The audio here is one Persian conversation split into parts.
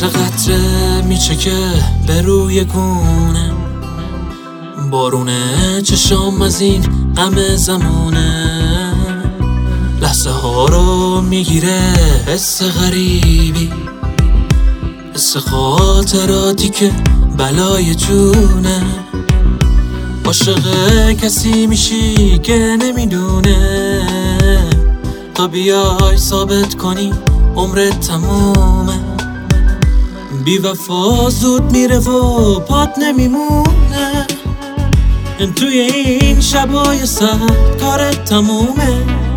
مثل قطره میچکه به روی گونه، بارونه چشام از این غم زمونه، لحظه ها رو میگیره حس غریبی، حس خاطراتی که بلای جونه. عاشق کسی میشی که نمیدونه، تا بیای ثابت کنی عمرت تمومه. بی وفا زود میره و پات نمیمونه، توی این شبای سرد کارت تمومه.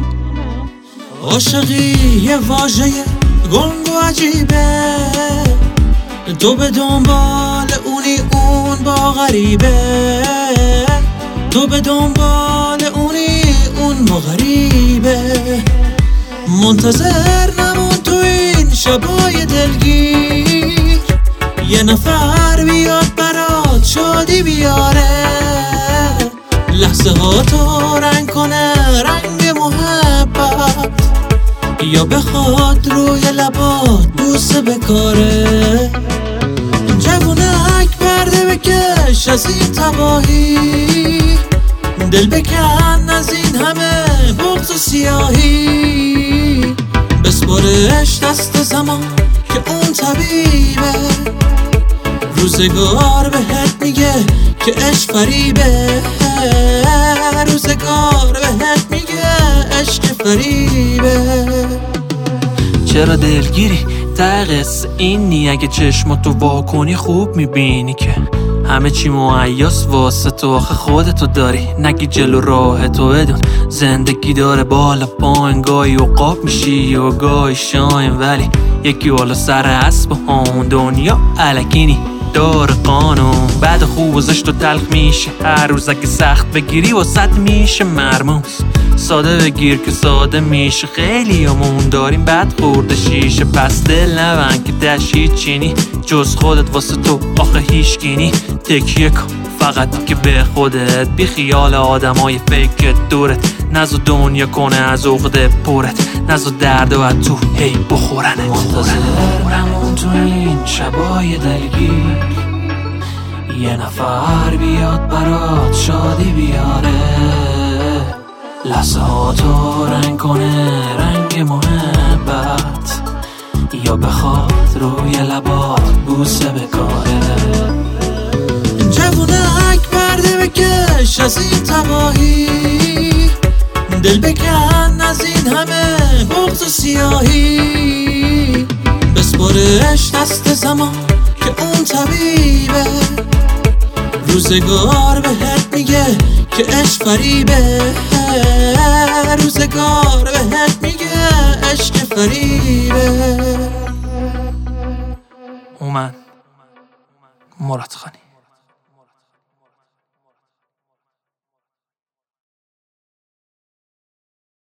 عاشقی یه واژه گنگ و عجیبه، تو به دنبال اونی اون با غریبه، تو به دنبال اونی اون با غریبه. منتظر نمون تو این شبای دلگیر، یه نفر بیاد برات شادی بیاره، لحظه ها تو رنگ کنه رنگ محبت، یا بخواد روی لبات بوسه بکاره. جوونک پرده بکش از این تباهی، دل بکن از این همه بغض و سیاهی، بسپارش دست زمان که اون طبیبه، روزگار بهت میگه که عشق فریبه، روزگار بهت میگه عشق فریبه. چرا دلگیری؟ ته قصه اینی اگه چشماتو وا کنی خوب میبینی که همه چی مهیاس واسه تو، آخه خودتو داری نگی جلو راه تو. بدون زندگی داره بالا پایین، گاهی عقاب میشی و گاهی شاین، ولی یکی بالا سر اسب و همون دنیا الکینی دار قانون. بعد خوب و زشت و تلخ میشه هر روز، اگه سخت بگیری واسط میشه مرموز. ساده بگیر که ساده میشه، خیلی همون داریم بد خورده شیشه. پس دل نبند که دشی چینی جز خودت واسه تو آخه هیچ گینی. تکیه کن فقط که به خودت، بی خیال آدمای فیکت دورت، نزو دنیا کنه از عقده پرت، نزو درد و تو هی بخورنت. منتظر نمون تو این شبای دلگیر، یه نفر بیاد برات شادی بیاره، لحظه ها تو رنگ کنه رنگ محبت، یا بخواد روی لبات بوسه بکاره. جوونک پرده بکش از این تباهی، دل بکن از این همه بغض و سیاهی، بسپارش دست زمان که اون طبیبه، روزگار بهت میگه که عشق فریبه، روزگار بهت میگه عشق فریبه. اومن مراد خانی.